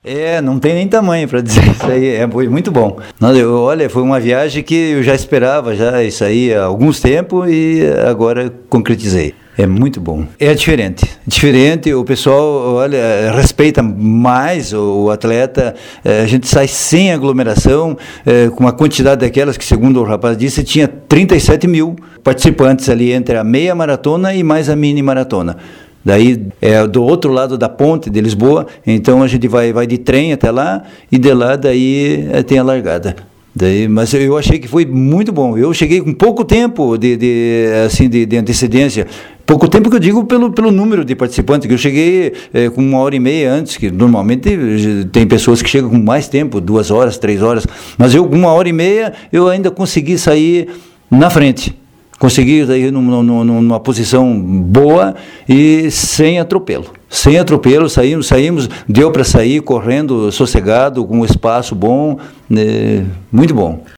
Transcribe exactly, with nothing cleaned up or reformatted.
É, não tem nem tamanho para dizer isso aí, é, foi muito bom. Não, eu, olha, foi uma viagem que eu já esperava já isso aí há alguns tempos e agora concretizei. É muito bom. É diferente. Diferente, o pessoal, olha, respeita mais o, o atleta, é, a gente sai sem aglomeração, é, com uma quantidade daquelas que, segundo o rapaz disse, tinha trinta e sete mil participantes ali entre a meia maratona e mais a mini maratona. Daí é do outro lado da ponte de Lisboa, então a gente vai, vai de trem até lá e de lá daí é, tem a largada. Daí, mas eu achei que foi muito bom. Eu cheguei com pouco tempo de, de, assim, de, de antecedência. Pouco tempo que eu digo pelo, pelo número de participantes, que eu cheguei é, com uma hora e meia antes, que normalmente tem pessoas que chegam com mais tempo, duas horas, três horas. Mas eu com uma hora e meia eu ainda consegui sair na frente. Consegui sair numa, numa, numa posição boa e sem atropelo. Sem atropelo, saímos, saímos deu para sair correndo sossegado, com um espaço bom, é, muito bom.